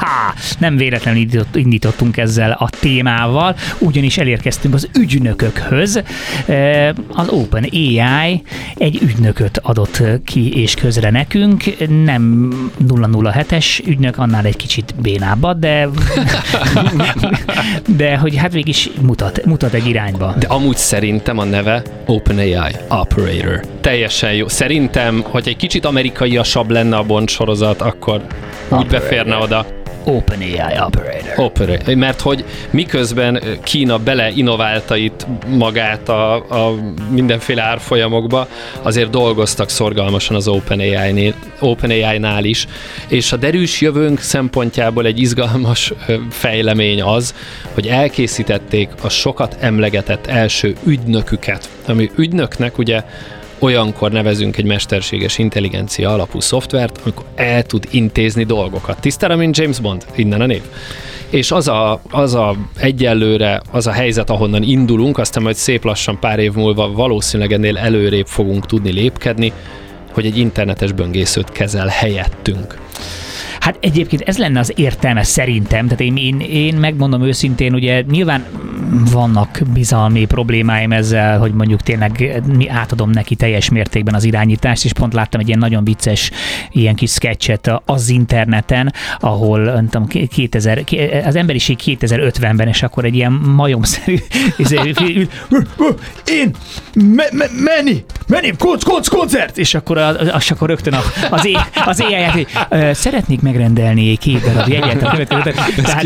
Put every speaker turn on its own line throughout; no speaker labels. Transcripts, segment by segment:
Nem véletlenül indítottunk ezzel a témával, ugyanis elérkeztünk az ügynökökhöz. Az OpenAI egy ügynököt adott ki és közre nekünk, nem 007-es ügynök, annál egy kicsit bénábbat, de hogy hát végig mutat egy irányba.
De amúgy szerintem a neve OpenAI Operator. Teljesen jó. Szerintem, hogy egy kicsit amerikaiasabb lenne a Bond sorozat, akkor úgy beférne oda.
OpenAI Operator.
Mert hogy miközben Kína beleinnoválta itt magát a mindenféle árfolyamokba, azért dolgoztak szorgalmasan az OpenAI-nál is, és a derűs jövőnk szempontjából egy izgalmas fejlemény az, hogy elkészítették a sokat emlegetett első ügynöküket, ami ügynöknek ugye olyankor nevezünk egy mesterséges intelligencia alapú szoftvert, amikor el tud intézni dolgokat. Tisztára, mint James Bond, innen a név. És az a egyelőre az a helyzet, ahonnan indulunk, aztán majd szép lassan pár év múlva valószínűleg ennél előrébb fogunk tudni lépkedni, hogy egy internetes böngészőt kezel helyettünk.
Hát egyébként ez lenne az értelme szerintem, tehát én megmondom őszintén, ugye nyilván vannak bizalmi problémáim ezzel, hogy mondjuk tényleg átadom neki teljes mértékben az irányítást, és pont láttam egy ilyen nagyon vicces ilyen kis sketchet az interneten, ahol nem tudom, az emberiség 2050-ben, és akkor egy ilyen majomszerű én menni, koncert! És akkor rögtön az AI-ját szeretnék megrendelni 2 darab jegyet a következő.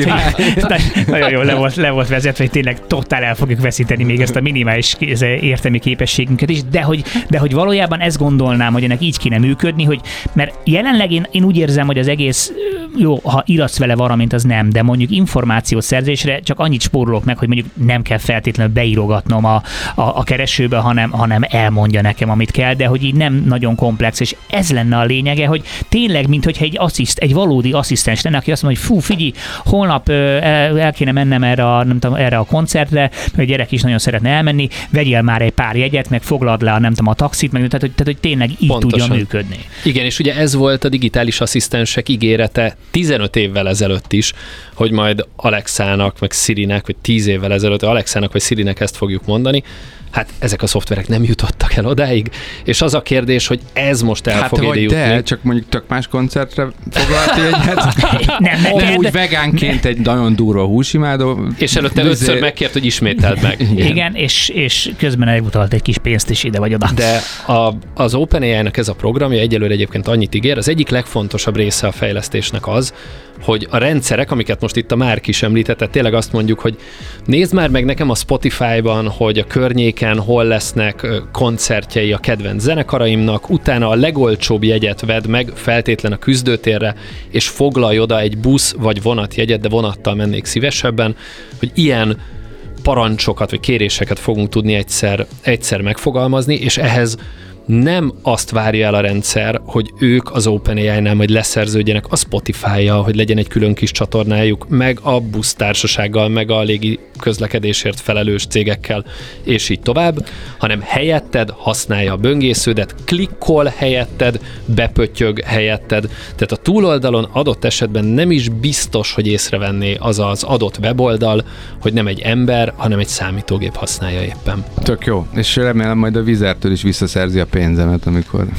Tehát nagyon jól le volt vezetve, hogy tényleg totál el fogjuk veszíteni még ezt a minimális értelmi képességünket is, de hogy valójában ezt gondolnám, hogy ennek így kéne működni, hogy mert jelenleg én úgy érzem, hogy az egész jó, ha írsz vele valamint, az nem, de mondjuk információszerzésre csak annyit spórolok meg, hogy mondjuk nem kell feltétlenül beírogatnom a keresőbe, hanem elmondja nekem, amit kell, de hogy így nem nagyon komplex, és ez lenne a lényege, hogy tényleg, minthogyha egy valódi asszisztens lenne, aki azt mondja, hogy figyelj, holnap el kéne mennem erre a koncertre, hogy a gyerek is nagyon szeretne elmenni, vegyél már egy pár jegyet, meg foglald le a taxit, meg tehát hogy tényleg így pontosan tudja működni.
Igen, és ugye ez volt a digitális asszisztensek ígérete 15 évvel ezelőtt is, hogy majd Alexának, meg Sirinek, vagy 10 évvel ezelőtt Alexának vagy Sirinek ezt fogjuk mondani. Hát ezek a szoftverek nem jutottak el odáig, és az a kérdés, hogy ez most el fog ide jutni.
Hát csak mondjuk tök más koncertre foglalti egyet. Nem úgy vegánként egy nagyon durva húsimádó.
És előtte 5-ször megkért, hogy ismételd meg.
Igen, és közben elutalt egy kis pénzt is ide vagy oda.
De az OpenAI-nak ez a programja egyelőre egyébként annyit ígér, az egyik legfontosabb része a fejlesztésnek az, hogy a rendszerek, amiket most itt a Márk is említett, tényleg azt mondjuk, hogy nézd már meg nekem a Spotify-ban, hogy a környéken hol lesznek koncertjei a kedvenc zenekaraimnak, utána a legolcsóbb jegyet vedd meg feltétlen a küzdőtérre, és foglalj oda egy busz vagy vonatjegyet, de vonattal mennék szívesebben, hogy ilyen parancsokat vagy kéréseket fogunk tudni egyszer megfogalmazni, és ehhez nem azt várja el a rendszer, hogy ők az OpenAI-nál majd leszerződjenek a Spotify-jal, hogy legyen egy külön kis csatornájuk, meg a busztársasággal, meg a légi közlekedésért felelős cégekkel, és így tovább, hanem helyetted használja a böngésződet, klikkol helyetted, bepöttyög helyetted, tehát a túloldalon adott esetben nem is biztos, hogy észrevenné az az adott weboldal, hogy nem egy ember, hanem egy számítógép használja éppen.
Tök jó, és remélem majd a Vizertől is visszaszerzi a pénzemet, amikor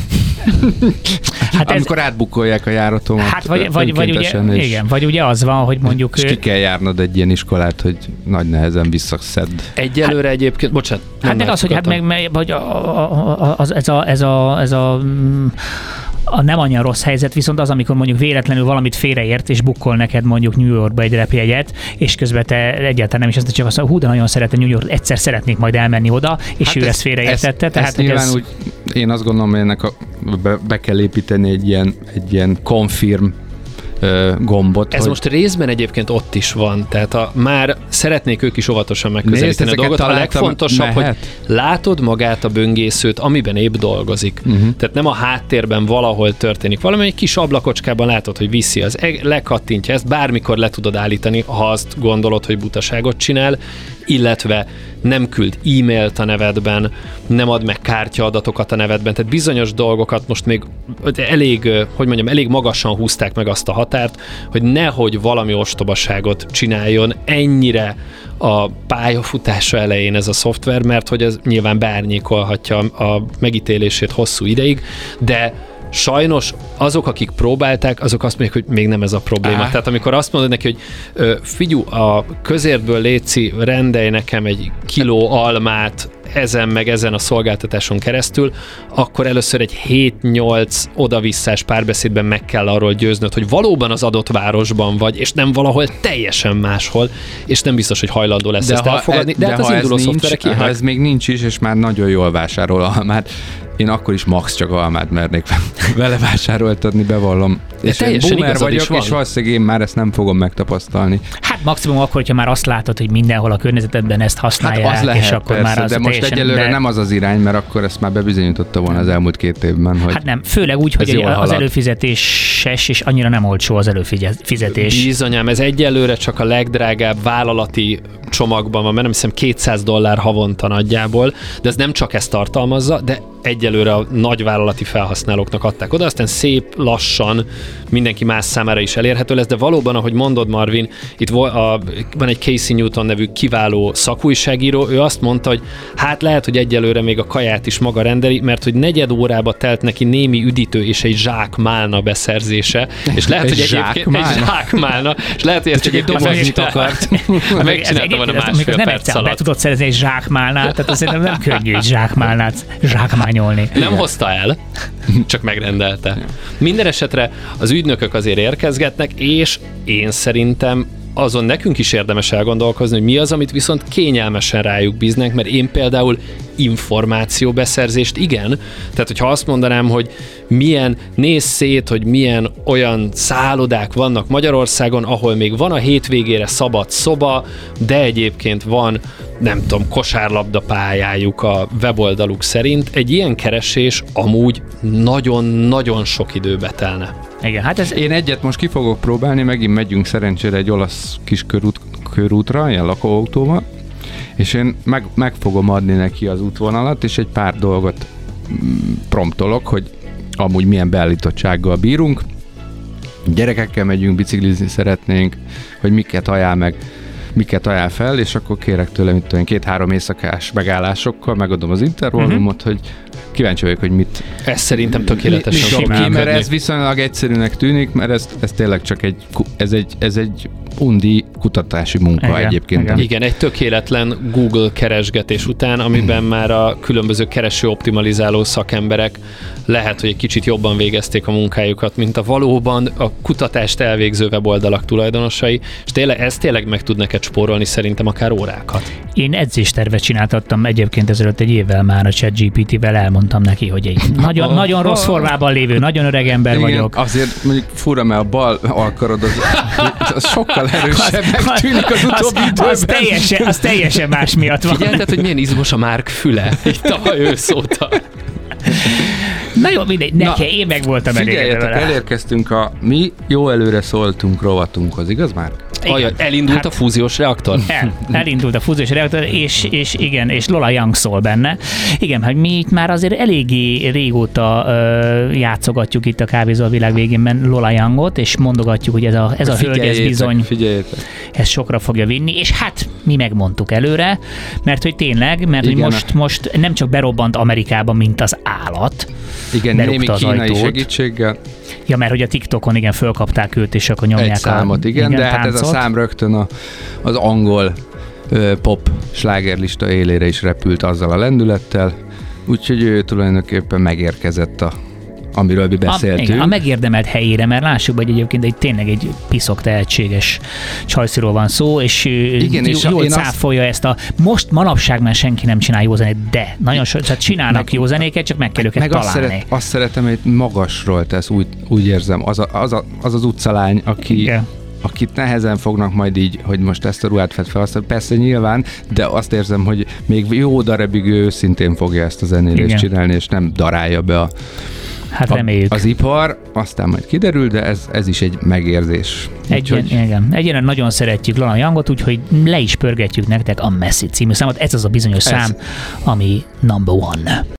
átbukolják a járatomat.
Hát vagy ugye az van, hogy mondjuk...
És ki kell járnod egy ilyen iskolát, hogy nagy nehezen visszaszedd.
Egyelőre egyébként, bocsánat.
Hát meg az, hogy ez a nem annyira rossz helyzet, viszont az, amikor mondjuk véletlenül valamit félreért, és bukkol neked mondjuk New Yorkba egy repjegyet, és közben te egyáltalán nem is azt, csak azt mondja, de nagyon szeretem New York, egyszer szeretnék majd elmenni oda, és hát ő ezt félreértette.
Tehát nyilván úgy, én azt gondolom, hogy ennek be kell építeni egy ilyen confirm gombot.
Ez most részben egyébként ott is van, tehát már szeretnék ők is óvatosan megközelíteni a dolgot. A legfontosabb, hogy látod magát a böngészőt, amiben épp dolgozik. Tehát nem a háttérben valahol történik valami, egy kis ablakocskában látod, hogy viszi az lekattintja ezt, bármikor le tudod állítani, ha azt gondolod, hogy butaságot csinál, illetve nem küld e-mailt a nevedben, nem ad meg kártyaadatokat a nevedben, tehát bizonyos dolgokat most még elég magasan húzták meg azt a határt, hogy nehogy valami ostobaságot csináljon ennyire a pályafutása elején ez a szoftver, mert hogy ez nyilván beárnyékolhatja a megítélését hosszú ideig, de sajnos azok, akik próbálták, azok azt mondják, hogy még nem ez a probléma. Tehát amikor azt mondod neki, hogy figyú, a közértből létszi, rendelj nekem egy kiló almát ezen a szolgáltatáson keresztül, akkor először egy 7-8 oda-visszás párbeszédben meg kell arról győznöd, hogy valóban az adott városban vagy, és nem valahol teljesen máshol, és nem biztos, hogy hajlandó lesz ezt elfogadni. De hát az induló szoftverek ilyenek.
Ha ez még nincs is, és már nagyon jól vásárol almát, én akkor is max csak almát mernék vele vásároltatni, bevallom. És én boomer vagyok, és valószínűleg én már ezt nem fogom megtapasztalni.
Hát maximum akkor, hogyha már azt látod, hogy mindenhol a környezetedben ezt használják,
hát az lehet,
és akkor
persze,
már az
de most egyelőre nem az irány, mert akkor ezt már bebizonyította volna az elmúlt 2 évben. Hogy
hát nem, főleg úgy, hogy az előfizetéses, és annyira nem olcsó az előfizetés.
Bizonyám, ez egyelőre csak a legdrágább vállalati csomagban van, mert nem hiszem $200 havonta nagyjából, de ez nem csak ezt tartalmazza, de egyelőre a nagy vállalati felhasználóknak adták oda, aztán szép lassan mindenki más számára is elérhető lesz, de valóban, ahogy mondod, Marvin, itt van egy Casey Newton nevű kiváló szakújságíró, ő azt mondta, hogy hát lehet, hogy egyelőre még a kaját is maga rendeli, mert hogy 4 órába telt neki némi üdítő és egy zsákmálna beszerzése, és lehet, hogy egyébként egy zsákmálna, és lehet, hogy ezt egyébként megcsinálta volna másfél perc alatt.
Be tudod szerezni egy zsákmálnát, tehát azért nem könnyű egy zsákmálnát zsákmányolni.
Nem hozta el, csak megrendelte. Minden esetre az ügynökök azért érkezgetnek, és én szerintem azon nekünk is érdemes elgondolkozni, hogy mi az, amit viszont kényelmesen rájuk bíznek, mert én például információbeszerzést igen. Tehát, hogyha azt mondanám, hogy nézz szét, hogy milyen olyan szállodák vannak Magyarországon, ahol még van a hétvégére szabad szoba, de egyébként van, nem tudom, kosárlabda pályájuk a weboldaluk szerint, egy ilyen keresés amúgy nagyon-nagyon sok időbe telne.
Igen, hát
én egyet most ki fogok próbálni, megint megyünk szerencsére egy olasz kis körútra, ilyen lakóautóval, és én meg fogom adni neki az útvonalat, és egy pár dolgot promptolok, hogy amúgy milyen beállítottsággal bírunk. Gyerekekkel megyünk, biciklizni szeretnénk, hogy miket ajánl fel, és akkor kérek tőle, 2-3 éjszakás megállásokkal, megadom az intervallumot, hogy kíváncsi vagyok, hogy mit...
Ez szerintem tökéletesen fog működni.
Mert ez viszonylag egyszerűnek tűnik, mert ez tényleg csak ez egy undi kutatási munka egyébként.
Igen, egy tökéletlen Google keresgetés után, amiben már a különböző kereső-optimalizáló szakemberek lehet, hogy egy kicsit jobban végezték a munkájukat, mint a valóban a kutatást elvégző weboldalak tulajdonosai, és ez tényleg meg tud neked spórolni szerintem akár órákat.
Én edzéstervet csináltattam egyébként ezelőtt egy évvel már a ChatGPT-vel, elmondtam neki, hogy egy nagyon rossz formában lévő, nagyon öreg ember vagyok.
Azért mondjuk fura, mert a bal alkarod az sokkal erősebbnek tűnik az utóbbi időben.
Az teljesen más miatt van.
Figyelted, hogy milyen izmos a Márk füle itt tavaly ősz óta.
Na jó, mindegy, én meg voltam elégedve vele.
Elérkeztünk mi jó előre szóltunk rovatunkhoz, igaz már?
Elindult a fúziós reaktor?
Elindult a fúziós reaktor, és igen, és Lola Young szól benne. Igen, hogy mi itt már azért eléggé régóta játszogatjuk itt a Kávézó a világ végénben Lola Youngot, és mondogatjuk, hogy ez a hölgy, ez bizony ez sokra fogja vinni, és hát mi megmondtuk előre, mert hogy tényleg, mert igen, hogy most nem csak berobbant Amerikában, mint az állat,
igen, némi kínai segítséggel.
Ja, mert hogy a TikTokon igen, fölkapták őt, és akkor nyomják
egy számot, igen, de hát ez a szám rögtön az angol pop slágerlista élére is repült azzal a lendülettel, úgyhogy ő tulajdonképpen megérkezett amiről mi beszéltünk.
A megérdemelt helyére, mert lássuk, hogy egyébként tényleg egy piszok tehetséges csajsziról van szó, és igen, jól cáfolja ezt most manapság már senki nem csinál jó zenét, de nagyon sokat csinálnak jó zenéket, csak meg kell őket találni.
Azt szeretem, hogy magasról tesz, úgy érzem, az utcalány, akit nehezen fognak majd így, hogy most ezt a ruhát vett fel, persze nyilván, de azt érzem, hogy még jó darabig ő őszintén fogja ezt a zenélést csinálni, és nem darálja be
Hát reméljük.
Az ipar, aztán majd kiderül, de ez is egy megérzés.
Egyen nagyon szeretjük Lana Youngot, úgyhogy le is pörgetjük nektek a Messy című számot. Ez az a bizonyos szám, ami number one.